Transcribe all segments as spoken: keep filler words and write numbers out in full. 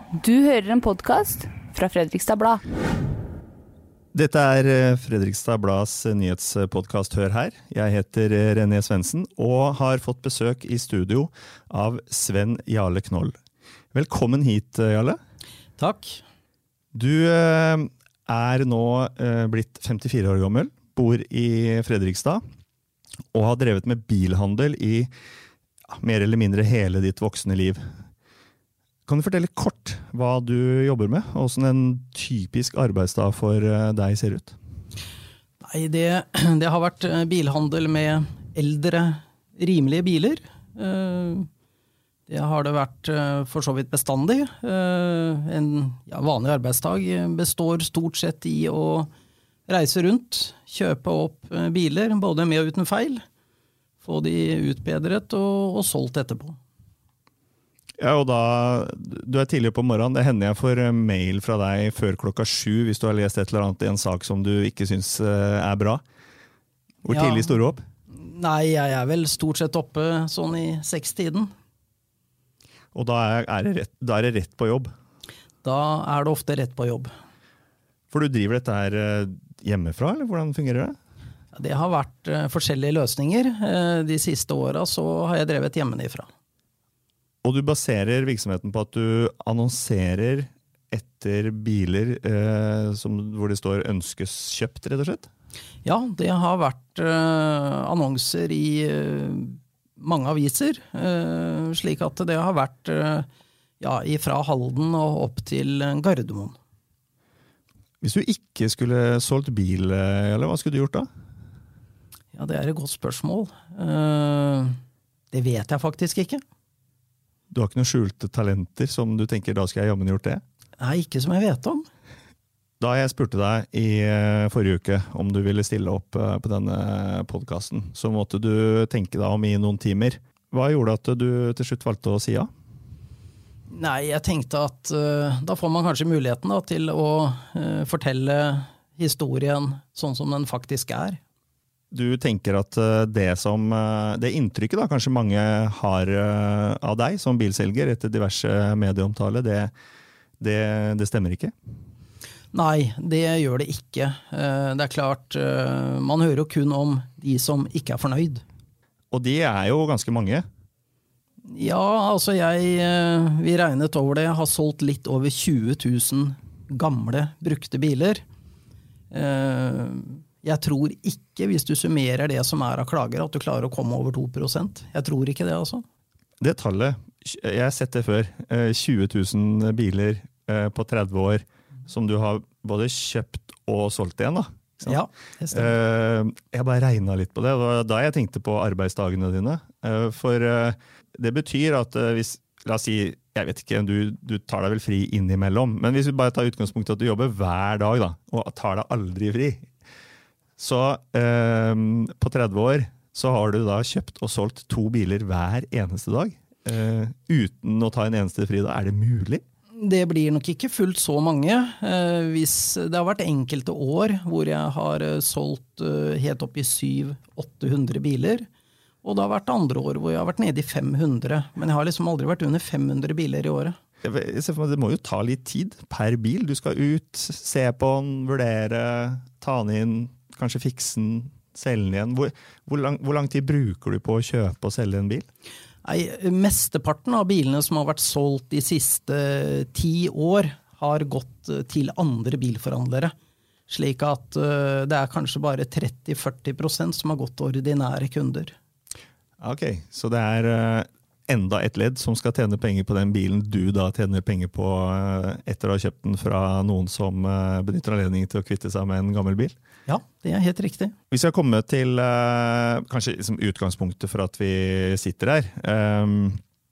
Du hører en podcast fra Fredrikstad Blad. Dette er Fredrikstad Blads nyhetspodcast Hør her. Jeg heter René Svendsen og har fått besøk i studio av Sven Jarle Knoll. Velkommen hit, Jarle. Takk. Du er nå blitt femtifire år gammel, bor i Fredrikstad og har drevet med bilhandel i ja, mer eller mindre hele ditt voksne liv. Kan du fortelle kort hva du jobber med, og hvordan en typisk arbeidsdag for deg ser ut? Nei, det, det har vært bilhandel med eldre, rimelige biler. Det har det vært for så vidt bestandig. En ja, vanlig arbeidsdag består stort sett i å reise rundt, kjøpe opp biler, både med og uten feil, få de utbedret og, og solgt etterpå. Ja, og da, du er tidlig på morgenen, det hender jeg får mail fra deg før klokka sju hvis du har lest et eller annet i en sak som du ikke synes er bra. Hvor ja, tidlig står du opp? Nei, jeg er vel stort sett oppe sånn i seks-tiden. Og da er, er det rett, da er det rett på jobb? Da er det ofte rett på jobb. For du driver dette her hjemmefra, eller hvordan fungerer det? Det har vært forskjellige løsninger. De siste årene så har jeg drevet hjemmefra. Og du baserer virksomheten på at du annonserer etter biler eh, som, hvor det står ønskes kjøpt, rett og slett? Ja, det har vært eh, annonser i eh, mange aviser, eh, slik at det har vært eh, ja, fra Halden og opp til Gardermoen. Hvis du ikke skulle solgt bil, eller hva skulle du gjort da? Ja, det er et godt spørsmål. Eh, det vet jeg faktisk ikke. Du har ikke noen skjulte talenter som du tenker, da skal jeg jammen gjort det? Nei, ikke som jeg vet om. Da jeg spurte deg i forrige uke om du ville stille opp på denne podcasten, så måtte du tenke deg om i noen timer. Hva gjorde at du til slutt valgte å si ja? Nei, jeg tenkte at uh, da får man kanskje muligheten da, til å uh, fortelle historien sånn som den faktisk er. Du tenker at det som, det inntrykket da, kanskje mange har av deg som bilselger etter diverse medieomtale, det, det, det stemmer ikke? Nei, det gjør det ikke. Det er klart, man hører jo kun om de som ikke er fornøyd. Og de er jo ganske mange. Ja, altså jeg, vi regnet over det, jeg har solgt litt over tjue tusen gamle, brukte biler. Jeg tror ikke, hvis du summerer det som er av klager, at du klarer å komme over to prosent. Jeg tror ikke det, altså. Det tallet, jeg har sett det før, tjue tusen biler på tretti år, som du har både kjøpt og solgt igjen, da. Ja, det stemmer. Jeg bare regnet litt på det, og da jeg tenkte på arbeidsdagene dine. For det betyr at hvis, la oss si, jeg vet ikke, du, du tar deg vel fri innimellom, men hvis vi bare tar utgangspunkt at du jobber hver dag, da, og tar deg aldri fri, så eh, på tretti år så har du da kjøpt og solgt to biler hver eneste dag, eh, uten å ta en eneste fri. Da er det mulig? Det blir nok ikke fullt så mange. Eh, hvis det har vært enkelte år hvor jeg har solgt eh, helt opp i syv til åtte hundre biler, og det har vært andre år hvor jeg har vært nede i fem hundre, men jeg har liksom aldri vært under fem hundre biler i året. Jeg ser for meg, det må jo ta litt tid per bil. Du skal ut, se på den, vurdere, ta den inn, kanskje fikse den, selge den igjen. Hvor, hvor, lang, hvor lang tid bruker du på å kjøpe og selge en bil? Nei, mesteparten av bilene som har vært solgt de siste ti år har gått til andre bilforhandlere. Slik at uh, det er kanskje bare tretti til førti prosent som har gått til ordinære kunder. Ok, så det er uh, enda et ledd som skal tjene penger på den bilen du da tjener penger på uh, etter å ha kjøpt den fra noen som uh, benytter anledningen til å kvitte seg med en gammel bil? Ja, det er helt riktig. Vi skal komme til uh, kanskje liksom utgangspunktet for at vi sitter her. Um,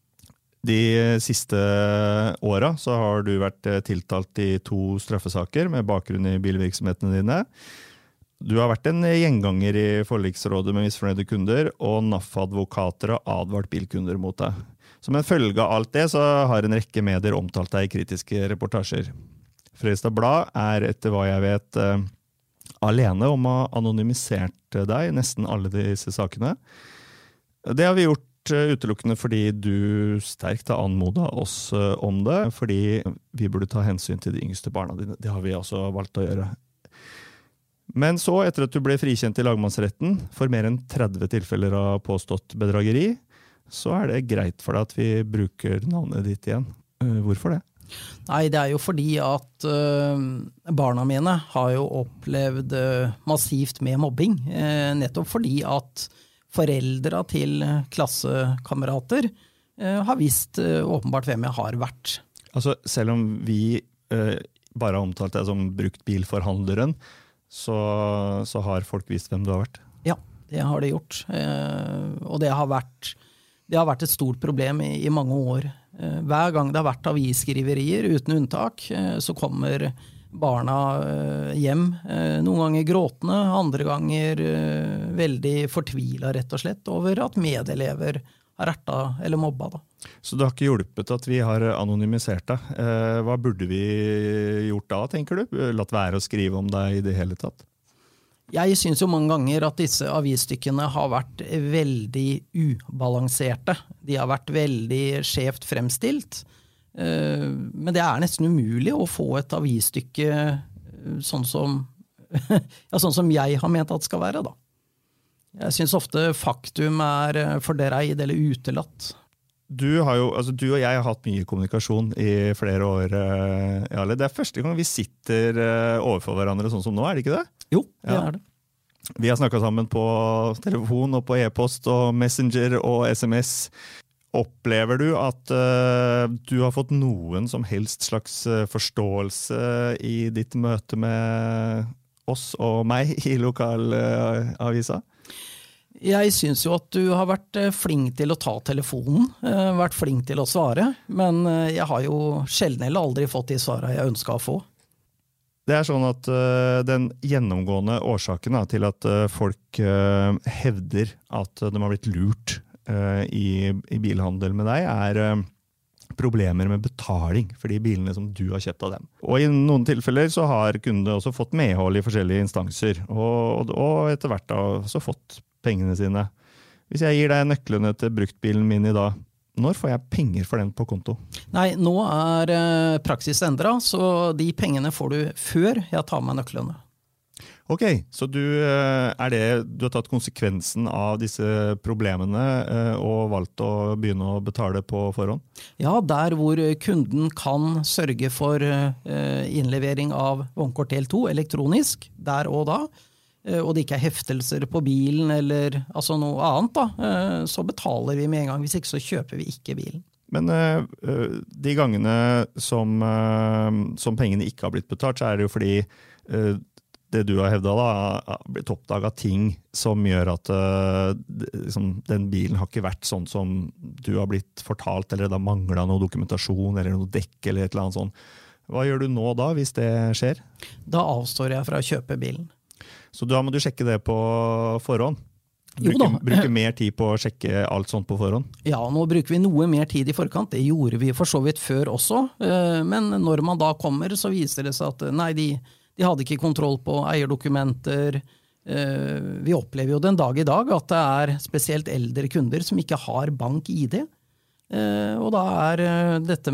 de siste åra så har du vært tiltalt i to straffesaker med bakgrunn i bilvirksomhetene dine. Du har vært en gjenganger i forliksrådet med misfornøyde kunder, og N A F-advokater har advart bilkunder mot deg. Som en følge av alt det så har en rekke medier omtalt deg i kritiske reportasjer. Fredrikstad Blad er etter hva jeg vet uh, alene om å ha anonymisert deg, nesten alle disse sakene. Det har vi gjort utelukkende fordi du sterkt har anmodet oss om det, fordi vi burde ta hensyn til de yngste barna dine. Det har vi også valgt å gjøre. Men så, etter at du ble frikjent i lagmannsretten for mer enn tretti tilfeller av påstått bedrageri, så er det greit for deg at vi bruker navnet ditt igjen. Hvorfor det? Nei, det er jo fordi at uh, barna mine har jo opplevd uh, massivt med mobbing, uh, nettopp fordi at foreldra til klassekamerater uh, har visst uh, åpenbart hvem jeg har vært. Altså, selv om vi uh, bare har omtalt deg som bruktbilforhandleren, Så, så har folk visst hvem du har vært? Ja, det har de gjort. Eh, og det har, vært, det har vært et stort problem i, i mange år. Eh, hver gang det har vært avisskriverier, uten unntak, eh, så kommer barna eh, hjem. Eh, noen ganger gråtende, andre ganger eh, veldig fortvilet rett og slett over at medelever har erta eller mobba da. Så det har ikke hjulpet at vi har anonymisert deg. Eh, hva burde vi gjort da, tenker du? Latt være å skrive om deg i det hele tatt? Jeg synes jo mange ganger at disse avisstykkene har vært veldig ubalanserte. De har vært veldig skjevt fremstilt. Eh, men det er nesten umulig å få et avisstykke sånn som, ja, sånn som jeg har ment at det skal være da. Jeg synes ofte faktum er fordreid eller utelatt. Du, har jo, altså du og jeg har hatt mye kommunikasjon i flere år, Jarle. Det er første gang vi sitter overfor hverandre sånn som nå, er det ikke det? Jo, det ja. er det. Vi har snakket sammen på telefon og på e-post og messenger og sms. Opplever du at uh, du har fått noen som helst slags forståelse i ditt møte med oss og meg i lokalavisa? Jeg synes jo at du har vært flink til å ta telefonen, vært flink til å svare, men jeg har jo sjelden eller aldri fått de svarene jeg ønsket å få. Det er sånn at uh, den gjennomgående årsaken da, til at uh, folk uh, hevder at de har blitt lurt uh, i, i bilhandel med deg, er uh, problemer med betaling for de bilene som du har kjøpt av dem. Og i noen tilfeller så har kundene også fått medhold i forskjellige instanser, og, og etter hvert da også fått pengene sine. Hvis jeg gir deg nøklene til bruktbilen min i dag, når får jeg penger for den på konto? Nei, nå er eh, praksis endret, så de pengene får du før jeg tar med nøklene. Ok, så du, er det, du har tatt konsekvensen av disse problemene og valgt å begynne å betale på forhånd? Ja, der hvor kunden kan sørge for innlevering av vognkort del to elektronisk, der og da, og det ikke er heftelser på bilen eller altså noe annet, da, så betaler vi med en gang. Hvis ikke så kjøper vi ikke bilen. Men uh, de gangene som, uh, som pengene ikke har blitt betalt, så er det jo fordi uh, det du har hevdet da, har blitt oppdaget ting som gjør at uh, liksom, den bilen har ikke vært sånn som du har blitt fortalt, eller det har manglet noe dokumentasjon eller noe dekk eller et eller annet sånt. Hva gjør du nå da, hvis det skjer? Da avstår jeg fra å kjøpe bilen. Så da må du sjekke det på forhånd? Bruke, bruke mer tid på å sjekke alt sånt på forhånd? Ja, nå bruker vi noe mer tid i forkant. Det gjorde vi for så vidt før også. Men når man da kommer, så viser det seg at nei, de, de hadde ikke kontroll på eierdokumenter. Vi opplever jo den dag i dag at det er spesielt eldre kunder som ikke har bank-I D. Og da er dette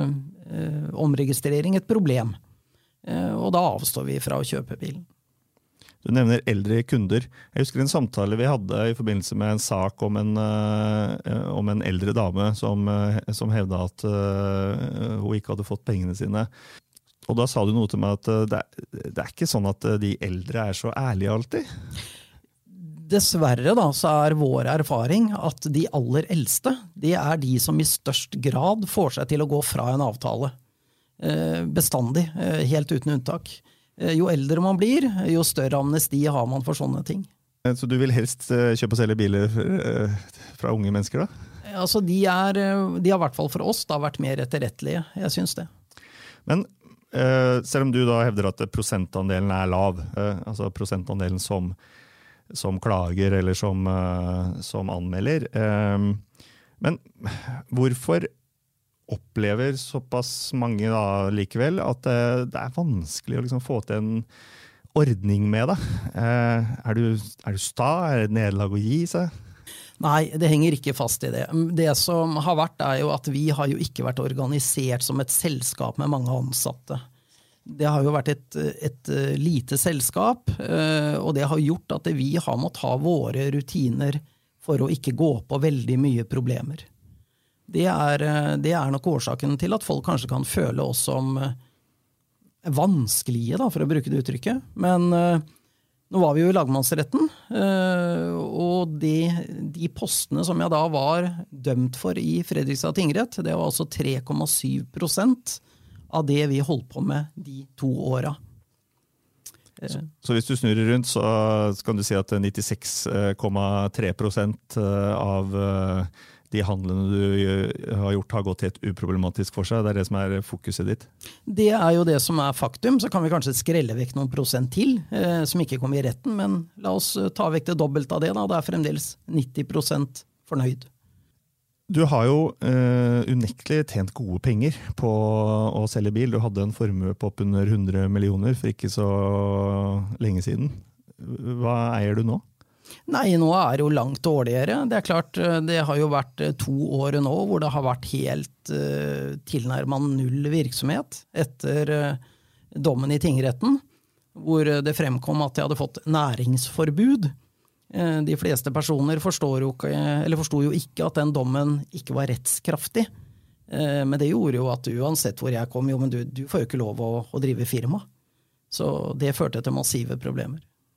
med omregistrering et problem. Og da avstår vi fra å kjøpe bilen. Du nevner eldre kunder. Jeg husker en samtale vi hadde i forbindelse med en sak om en, uh, om en eldre dame som, uh, som hevda at uh, hun ikke hadde fått pengene sine. Og da sa du noe til meg at uh, det, det er ikke sånn at uh, de eldre er så ærlige alltid. Dessverre da, så er vår erfaring at de aller eldste, det er de som i størst grad får seg til å gå fra en avtale. Uh, bestandig, uh, helt uten unntak. Jo eldre man blir, jo større amnesti har man for sånne ting. Så du vil helst kjøpe og selge biler fra unge mennesker da? Altså de, er, de har i hvert fall for oss da vært mer etterrettelige, jeg synes det. Men selv om du da hevder at prosentandelen er lav, altså prosentandelen som, som klager eller som, som anmelder, men hvorfor opplever såpass mange da likevel at det, det er vanskelig å liksom få til en ordning med det? Eh, er, du, er du sta? Er det nederlag å gi seg? Nei, det henger ikke fast i det. Det som har vært er jo at vi har jo ikke vært organisert som et selskap med mange ansatte. Det har jo vært et, et lite selskap, og det har gjort at vi har måttet ha våre rutiner for å ikke gå på veldig mye problemer. Det er, det er nok årsaken til at folk kanskje kan føle oss som vanskelige, da, for å bruke det uttrykket. Men uh, nå var vi jo i lagmannsretten, uh, og de, de postene som jeg da var dømt for i Fredrikstad tingrett, det var altså tre komma syv prosent av det vi holdt på med de to åra. Så, så hvis du snurrer rundt, så kan du si at nittiseks komma tre prosent av de handlene du har gjort har gått helt uproblematisk for seg. Det er det som er fokuset ditt. Det er jo det som er faktum. Så kan vi kanskje skrelle vekk noen prosent til, eh, som ikke kommer i retten, men la oss ta vekk det dobbelt av det. Da. Det er fremdeles nitti prosent fornøyd. Du har jo uh, unektelig tjent gode penger på å selge bil. Du hadde en formue på oppunder hundre millioner for ikke så lenge siden. Hva eier du nå? Nei, nå er det jo langt dårligere. Det er klart, det har jo vært to år nå hvor det har vært helt uh, tilnærmet null virksomhet etter uh, dommen i tingretten, hvor det fremkom at jeg hadde fått næringsforbud. Uh, de fleste personer forstår jo ikke, eller forstod jo ikke at den dommen ikke var rettskraftig. Uh, men det gjorde jo at uansett hvor jeg kom, jo, men du, du får jo ikke lov å, å drive firma. Så det førte til massive problemer.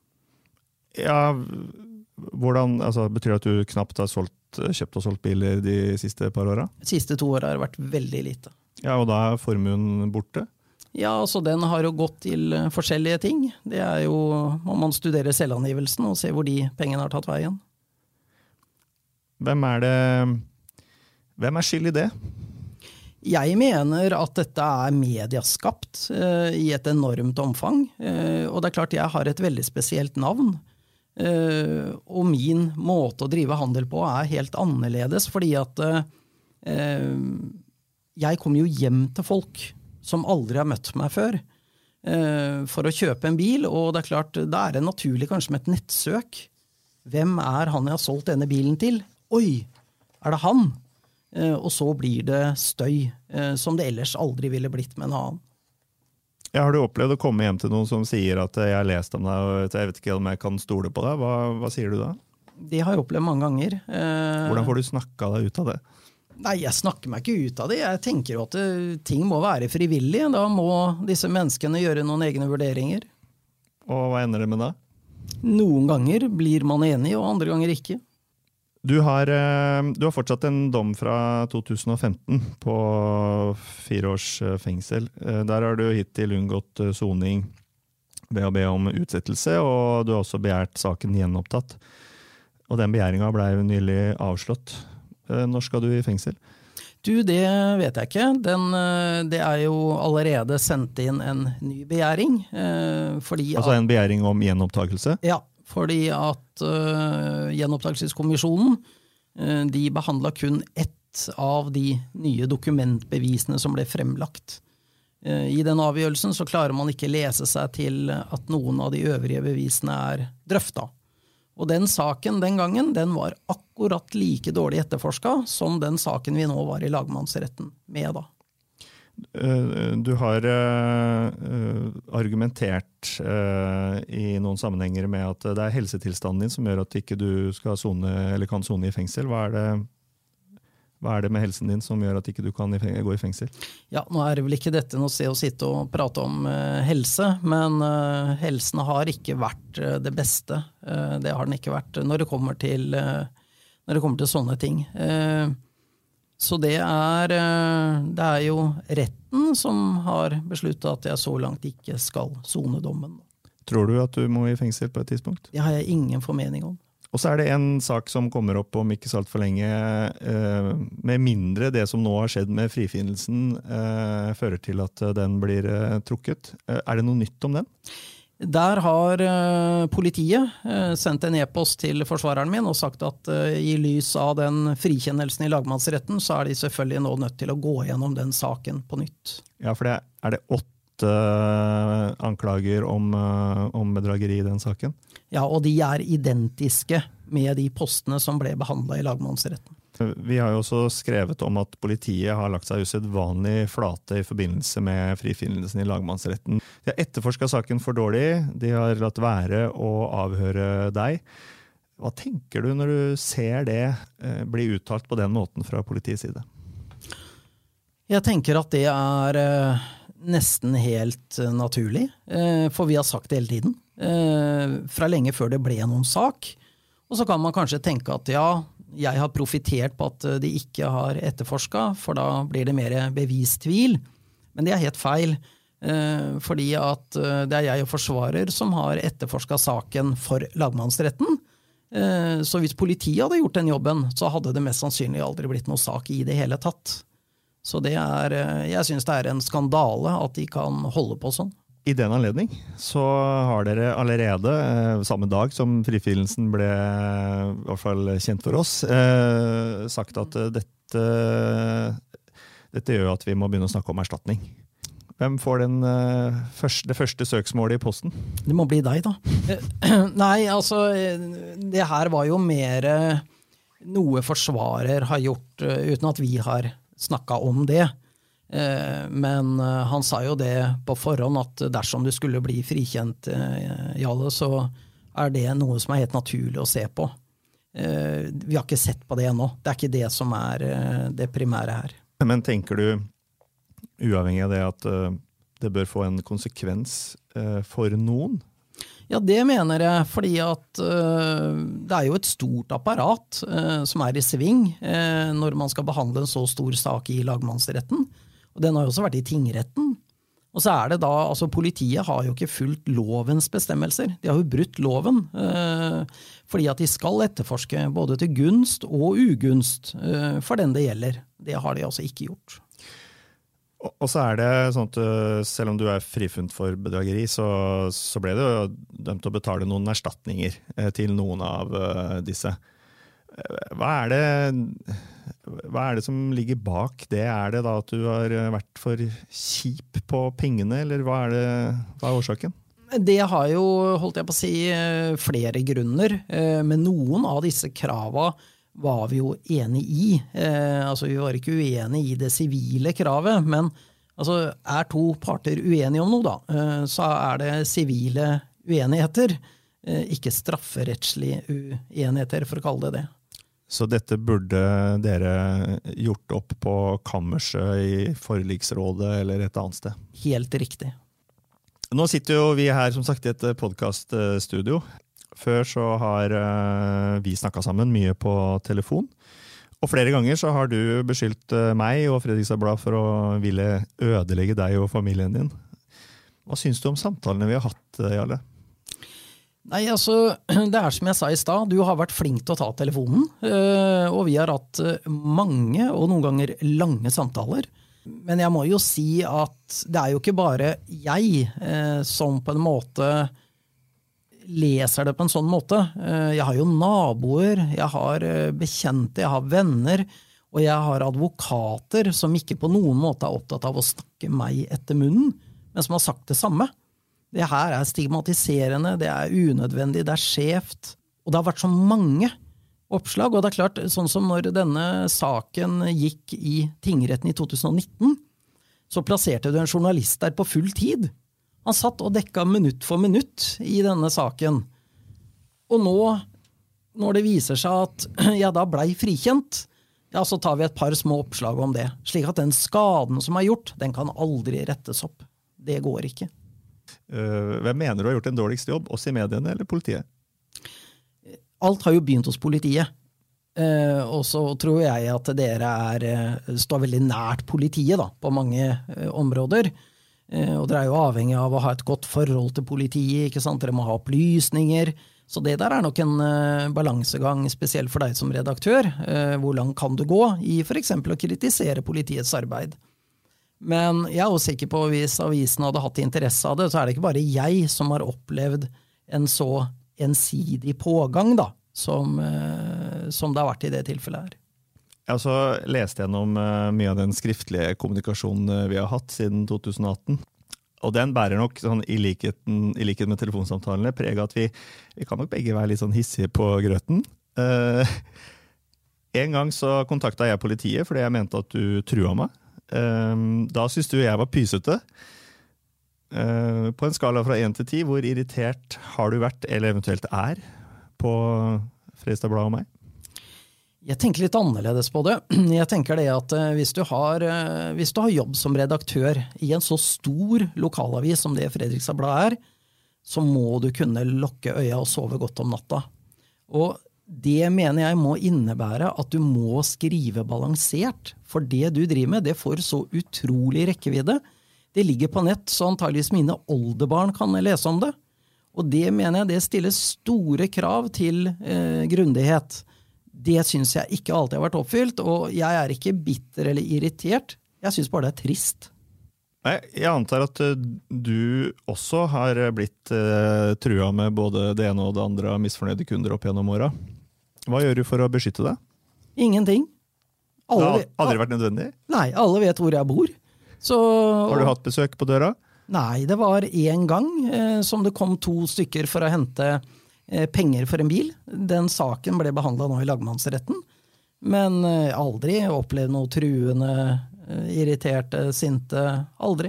Ja, hvordan, altså, betyr det at du knapt har solgt, kjøpt og solgt biler de siste par åra? De siste to åra har det vært veldig lite. Ja, og da er formuen borte? Ja, altså den har jo gått til forskjellige ting. Det er jo, om man studerer selvangivelsen og ser hvor de pengene har tatt veien. Hvem er det, hvem er skyld i det? Jeg mener at dette er mediaskapt uh, i et enormt omfang. Uh, og det er klart jeg har et veldig spesielt navn. Uh, og min måte å drive handel på er helt annerledes, fordi at uh, jeg kommer jo hjem til folk som aldri har møtt meg før, uh, for å kjøpe en bil, og det er klart, da er det naturlig kanskje med et nettsøk. Hvem er han jeg har solgt denne bilen til? Oi, er det han? Uh, og så blir det støy, uh, som det ellers aldri ville blitt med en annen. Ja, har du opplevd å komme hjem til noen som sier at jeg har lest om deg, og jeg vet ikke om jeg kan stole på deg? Hva, hva sier du da? Det har jeg opplevd mange ganger. Hvordan får du snakka deg ut av det? Nei, jeg snakker meg ikke ut av det. Jeg tenker jo at ting må være frivillig. Da må disse menneskene gjøre noen egne vurderinger. Og hva ender det med da? Noen ganger blir man enig, og andre ganger ikke. Du har, du har fortsatt en dom fra to tusen og femten på fire års fengsel. Der har du hittil unngått soning ved å be om utsettelse, og du har også begjært saken gjenopptatt. Og den begjæringen ble jo nylig avslått. Når skal du i fengsel? Du, det vet jeg ikke. Den, det er jo allerede sendt inn en ny begjæring. Fordi altså en begjæring om gjenopptakelse? Ja. Fordi at uh, gjenopptakelseskommisjonen uh, de behandlet kun ett av de nye dokumentbevisene som ble fremlagt. Uh, I den avgjørelsen så klarer man ikke lese seg til at noen av de øvrige bevisene er drøftet. Og den saken den gangen, den var akkurat like dårlig etterforsket som den saken vi nå var i lagmannsretten med da. Du har uh, argumentert uh, i noen sammenhenger med at det er helsetilstanden din som gjør at ikke du skal sone, eller kan sone i fengsel. Hva er, det, hva er det med helsen din som gjør at ikke du kan gå i fengsel? Ja, nå er det vel ikke dette noe sted å sitte og prate om uh, helse, men uh, helsen har ikke vært uh, det beste. Uh, det har den ikke vært når det kommer til, uh, når det kommer til sånne ting. Uh, Så det er, det er jo retten som har besluttet at jeg så langt ikke skal sone dommen. Tror du at du må i fengsel på et tidspunkt? Det har jeg ingen formening om. Og så er det en sak som kommer opp om ikke så alt for lenge, med mindre det som nå har skjedd med frifinnelsen fører til at den blir trukket. Er det noe nytt om den? Der har uh, politiet uh, sendt en e-post til forsvareren min og sagt at uh, i lys av den frikjennelsen i lagmannsretten, så er de selvfølgelig nå nødt til å gå gjennom den saken på nytt. Ja, for det er det åtte, åtte anklager om, om bedrageri i den saken. Ja, og de er identiske med de postene som ble behandlet i lagmannsretten. Vi har jo også skrevet om at politiet har lagt seg usedvanlig flate i forbindelse med frifinnelsen i lagmannsretten. De har etterforsket saken for dårlig, de har latt være å avhøre deg. Hva tenker du når du ser det bli uttalt på den måten fra politiets side? Jeg tenker at det er eh, nesten helt eh, naturlig, eh, for vi har sagt det hele tiden, eh, fra lenge før det ble noen sak. Og så kan man kanskje tenke at ja, jeg har profitert på at de ikke har etterforsket, for da blir det mer bevistvil. Men det er helt feil, eh, fordi at det er jeg og forsvarer som har etterforsket saken for lagmannsretten. Eh, så hvis politiet hadde gjort den jobben, så hadde det mest sannsynlig aldri blitt noen sak i det hele tatt. Så det er, jeg synes det er en skandale at de kan holde på sånn. I den anledning så har dere allerede, eh, samme dag som frifinnelsen ble i hvert fall kjent for oss, eh, sagt at dette, dette gjør at vi må begynne å snakke om erstatning. Hvem får den, eh, første, det første søksmålet i posten? Det må bli deg da. Nei, altså, det her var jo mer noe forsvarer har gjort uten at vi har snakket om det. Men han sa jo det på forhånd at dersom du skulle bli frikjent, Jalle, så er det noe som er helt naturlig å se på. Vi har ikke sett på det ennå. Det er ikke det som er det primære her. Men tenker du, uavhengig av det, at det bør få en konsekvens for noen? Ja, det mener jeg, fordi at uh, det er jo et stort apparat uh, som er i sving uh, når man skal behandle en så stor sak i lagmannsretten. Og den har jo også vært i tingretten. Og så er det da, altså politiet har jo ikke fulgt lovens bestemmelser. De har jo brutt loven, uh, fordi at de skal etterforske både til gunst og ugunst uh, for den det gjelder. Det har de altså ikke gjort. Og så er det sånn at selv om du er frifunnet for bedrageri, så, så ble du dømt til å betale noen erstatninger til noen av disse. Hva er det, hva er det som ligger bak det? Er det da at du har vært for kjip på pengene, eller hva er, det, hva er årsaken? Det har jo, holdt jeg på å si, flere grunner, men noen av disse kravene var vi jo enig i. Eh, altså vi var ikke uenige i det sivile kravet, men altså, er to parter uenige om noe da, eh, så er det sivile uenigheter, eh, ikke strafferettslige uenigheter, for å kalle det det. Så dette burde dere gjort opp på kammerset i forliksrådet eller et annet sted? Helt riktig. Nå sitter jo vi her som sagt i et podcaststudio. Før så har uh, vi snakket sammen mye på telefon, og flere ganger så har du beskyldt uh, meg og Fredrikstad Blad for å ville ødelegge deg og familien din. Hva synes du om samtalene vi har hatt, Jarle? Nei, altså, det er som jeg sa i stad, du har vært flink til å ta telefonen, uh, og vi har hatt mange og noen ganger lange samtaler. Men jeg må jo si at det er jo ikke bare jeg uh, som på en måte leser det på en sånn måte. Jeg har jo naboer, jeg har bekjente, jeg har venner, og jeg har advokater som ikke på noen måte er opptatt av å snakke meg etter munnen, men som har sagt det samme. Det her er stigmatiserende, det er unødvendig, det er skjevt, og det har vært så mange oppslag, og det er klart, sånn som når denne saken gikk i tingretten i to tusen nitten, så plasserte du en journalist der på full tid. Han satt og dekket minutt for minutt i denne saken. Og nå, når det viser seg at jeg da ble frikjent, ja, så tar vi et par små oppslag om det. Slik at den skaden som er gjort, den kan aldri rettes opp. Det går ikke. Hvem mener du har gjort en dårligst jobb? Oss i mediene eller politiet? Alt har jo begynt hos politiet. Og så tror jeg at dere er, står veldig nært politiet da, på mange områder. Og dere er jo avhengig av å ha et godt forhold til politiet, ikke sant? Dere må ha opplysninger. Så det der er nok en uh, balansegang, spesielt for deg som redaktør. Uh, hvor langt kan du gå i for eksempel å kritisere politiets arbeid? Men jeg er også sikker på at hvis avisen hadde hatt interesse av det, så er det ikke bare jeg som har opplevd en så ensidig pågang da, som, uh, som det har vært i det tilfellet her. Jeg har også lest gjennom mye av den skriftlige kommunikasjonen vi har hatt siden to tusen atten. Og den bærer nok sånn, i, likheten, i likhet med telefonsamtalene preget at vi, vi kan nok begge være litt sånn hissige på grøten. Uh, en gang så kontaktet jeg politiet fordi jeg mente at du trua meg. Uh, da synes du jeg var pysete. Uh, på en skala fra én til ti, hvor irritert har du vært, eller eventuelt er, på Fredrikstad Blad og meg? Jeg tenker litt annerledes på det. Jeg tenker det at hvis du har, hvis du har jobb som redaktør i en så stor lokalavis som det Fredrikstad Blad er, så må du kunne lukke øya og sove godt om natta. Og det mener jeg må innebære at du må skrive balansert, for det du driver med, det får så utrolig rekkevidde. Det ligger på nett, så antageligvis mine oldebarn kan lese om det. Og det mener jeg, det stiller store krav til eh, grundighet. Det synes jeg ikke alltid har vært oppfylt, og jeg er ikke bitter eller irritert. Jeg synes bare det er trist. Nei, jeg antar at du også har blitt uh, trua med både det ene og det andre av misfornøyde kunder opp gjennom året. Hva gjør du for å beskytte deg? Ingenting. Alle det har aldri vært nødvendig? Nei, alle vet hvor jeg bor. Så, har du hatt besøk på døra? Nei, det var en gang eh, som det kom to stykker for å hente penger for en bil. Den saken ble behandlet nå i lagmannsretten, men aldri opplevd noe truende, irriterte, sinte, aldri.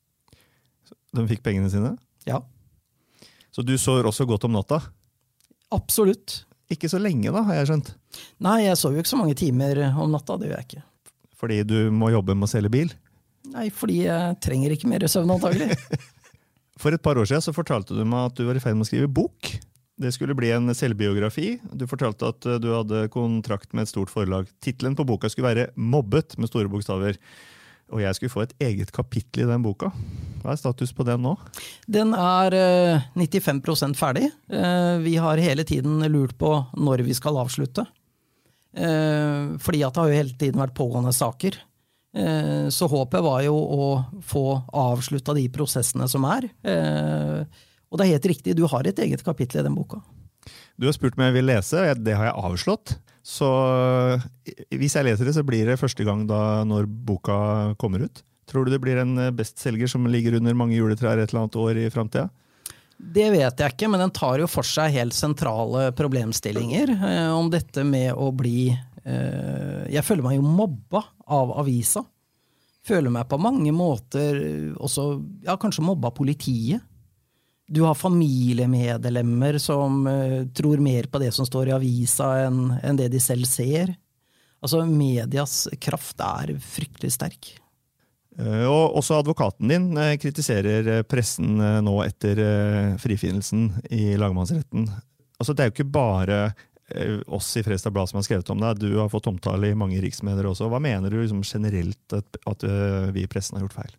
De fikk pengene sine? Ja. Så du sover også godt om natta? Absolutt. Ikke så lenge da, har jeg skjønt? Nei, jeg sover jo ikke så mange timer om natta, det gjør jeg ikke. Fordi du må jobbe med å selge bil? Nei, fordi jeg trenger ikke mer søvn antagelig. For et par år siden så fortalte du meg at du var i ferd med å skrive bok. Det skulle bli en selvbiografi. Du fortalte at du hadde kontrakt med et stort forlag. Titelen på boka skulle være Mobbet med store bokstaver. Og jeg skulle få et eget kapittel i den boka. Hva er status på den nå? Den er uh, nittifem prosent ferdig. Uh, vi har hele tiden lurt på når vi skal avslutte. Uh, fordi at det har jo hele tiden vært pågående saker. Uh, så håpet var jo å få avsluttet de prosessene som er. Uh, Og det er helt riktig, du har et eget kapittel i den boka. Du har spurt meg om jeg vil lese, og det har jeg avslått. Så hvis jeg leser det, så blir det første gang da når boka kommer ut. Tror du det blir en bestselger som ligger under mange juletrær et eller annet år i fremtiden? Det vet jeg ikke, men den tar jo for seg helt sentrale problemstillinger eh, om dette med å bli... Eh, jeg føler meg jo mobba av avisa. Føler meg på mange måter også, ja, kanskje mobba politiet. Du har familiemedlemmer som uh, tror mer på det som står i avisa enn, enn det de selv ser. Altså, medias kraft er fryktelig sterk. Uh, og også advokaten din uh, kritiserer pressen uh, nå etter uh, frifinnelsen i lagmannsretten. Altså, det er jo ikke bare uh, oss i Fredrikstad Blad som har skrevet om det. Du har fått omtale i mange riksmedier også. Hva mener du liksom, generelt at, at uh, vi i pressen har gjort feil?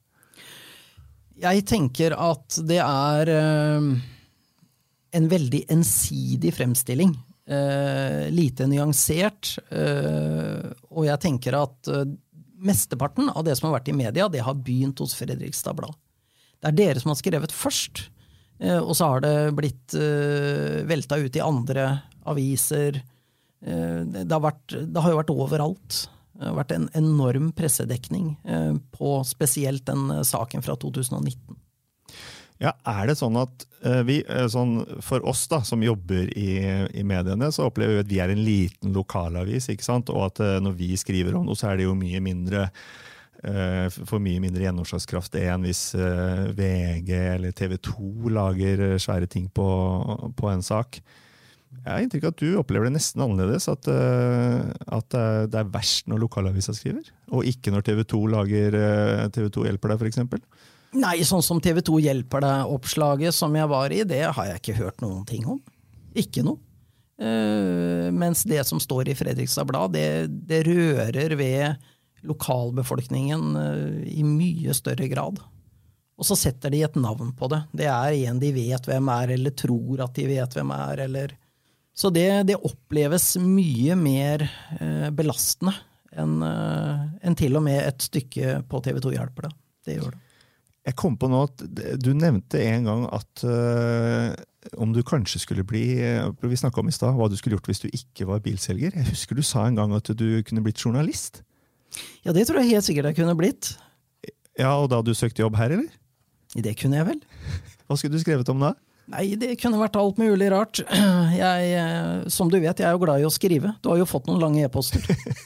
Jeg tenker at det er uh, en veldig ensidig fremstilling. Uh, lite nyansert. Uh, og jeg tenker at uh, mesteparten av det som har vært i media, det har begynt hos Fredrikstad Blad. Det er dere som har skrevet først. Uh, og så har det blitt uh, velta ut i andre aviser. Uh, det, har vært, det har jo vært overalt. Det har vært en enorm pressedekning på spesielt den saken fra to tusen og nitten. Ja, er det sånn at vi, sånn for oss da, som jobber i, i mediene, så opplever vi at vi er en liten lokalavis, ikke sant? Og at når vi skriver om noe, så er det jo mye mindre, for mye mindre gjennomslagskraft enn hvis V G eller T V to lager svære ting på, på en sak. Jeg har inntrykk av at du opplever det nesten annerledes, at, at det er verst når lokalavisa skriver, og ikke når T V to lager T V to hjelper deg, for eksempel. Nei, sånn som T V to hjelper deg oppslaget som jeg var i, det har jeg ikke hørt noen ting om. Ikke noe. Uh, mens det som står i Fredrikstad Blad, det, det rører ved lokalbefolkningen uh, i mye større grad. Og så setter de et navn på det. Det er en de vet hvem er, eller tror at de vet hvem er, eller... Så det, det oppleves mye mer eh, belastende enn, eh, enn til og med et stykke på T V to hjelper det. Det gjør det. Jeg kom på nå at du nevnte en gang at uh, om du kanskje skulle bli, vi snakket om i sted, hva du skulle gjort hvis du ikke var bilselger. Jeg husker du sa en gang at du kunne blitt journalist. Ja, det tror jeg helt sikkert jeg kunne blitt. Ja, og da du søkte jobb her, eller? Det kunne jeg vel. Hva skulle du skrevet om da? Nei, det kunne vært alt mulig rart. Jeg, som du vet, jeg er jo glad i å skrive. Du har jo fått noen lange e-poster.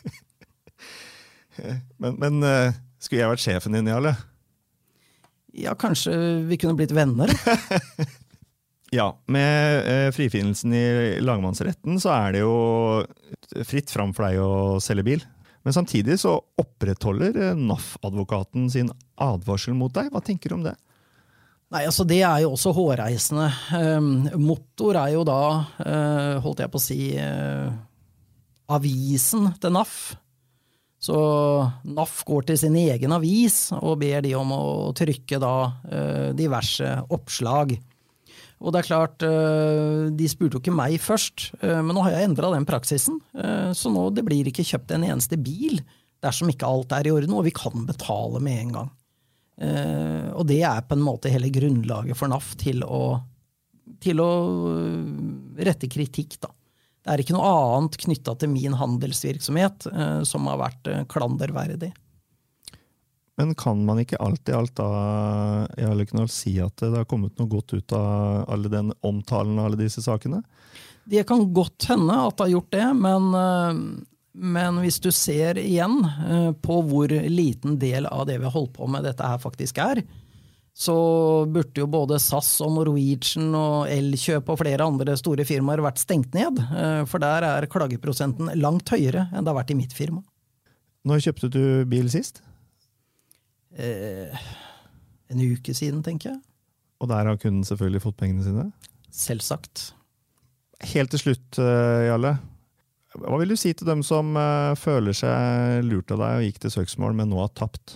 men, men skulle jeg vært sjefen din, Jarle? Ja, kanskje vi kunne blitt venner. Ja, med eh, frifinnelsen i lagmannsretten så er det jo fritt fram for deg å selge bil. Men samtidig så opprettholder N A F-advokaten sin advarsel mot deg. Hva tenker du om det? Nei, altså det er jo også hårreisende. Um, motor er jo da, uh, holdt jeg på å si, uh, avisen til N A F. Så N A F går til sin egen avis og ber de om å trykke da uh, diverse oppslag. Og det er klart, uh, de spurte jo ikke meg først, uh, men nå har jeg endret den praksisen. Uh, så nå det blir ikke kjøpt en eneste bil dersom ikke alt er i orden, og vi kan betale med en gang. Uh, og det er på en måte hele grunnlaget for N A F til å, til å rette kritikk da. Det er ikke noe annet knyttet til min handelsvirksomhet uh, som har vært uh, klanderverdig. Men kan man ikke alt i alt da, Jarle Knoll, si at det har kommet noe godt ut av alle den omtalen av alle disse sakene? Det kan godt hende at det har gjort det, men, uh, men hvis du ser igjen uh, på hvor liten del av det vi har holdt på med dette her faktisk er, så burde jo både S A S og Norwegian og Elkjøp og flere andre store firmaer vært stengt ned, for der er klageprosenten langt høyere enn det har vært i mitt firma. Når kjøpte du bil sist? Eh, en uke siden, tenker jeg. Og der har kunden selvfølgelig fått pengene sine? Selvsagt. Helt til slutt, Jarle. Hva vil du si til dem som føler seg lurt av deg og gikk til søksmål, men nå har tapt?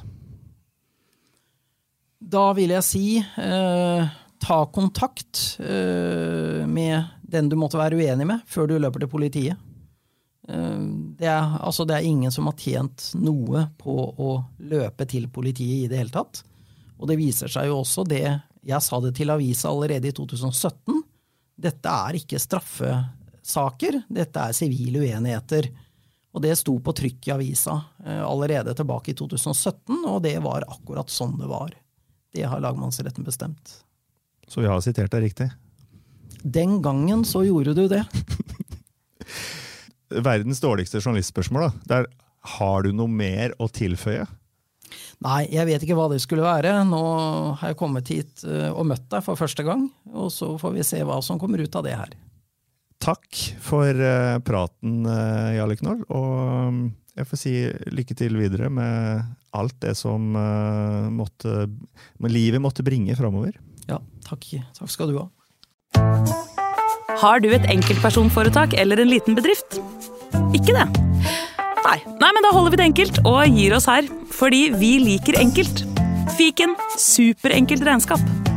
Da vil jeg si, eh, ta kontakt eh, med den du måtte være uenig med, før du løper til politiet. Eh, det, er, altså det er ingen som har tjent noe på å løpe til politiet i det hele tatt. Og det viser seg jo også det, jeg sa det til avisa allerede i to tusen og sytten, dette er ikke straffesaker, dette er sivile uenigheter. Og det sto på trykk i avisa eh, allerede tilbake i to tusen og sytten, og det var akkurat sånn det var. Det har lagmannsretten bestemt. Så vi har sitert deg riktig? Den gangen så gjorde du det. Verdens dårligste journalistspørsmål da. Der, har du noe mer å tilføye? Nei, jeg vet ikke hva det skulle være. Nå har jeg kommet hit og møtt deg for første gang, og så får vi se hva som kommer ut av det her. Takk for praten, Jarle Knoll, og jeg får si lykke til videre med alt det som uh, måtte, livet måtte bringe fremover. Ja, takk. Takk skal du ha. Har du et enkeltpersonforetak eller en liten bedrift? Ikke det? Nei. Nei, men da holder vi det enkelt og gir oss her. Fordi vi liker enkelt. Fiken, superenkelt regnskap.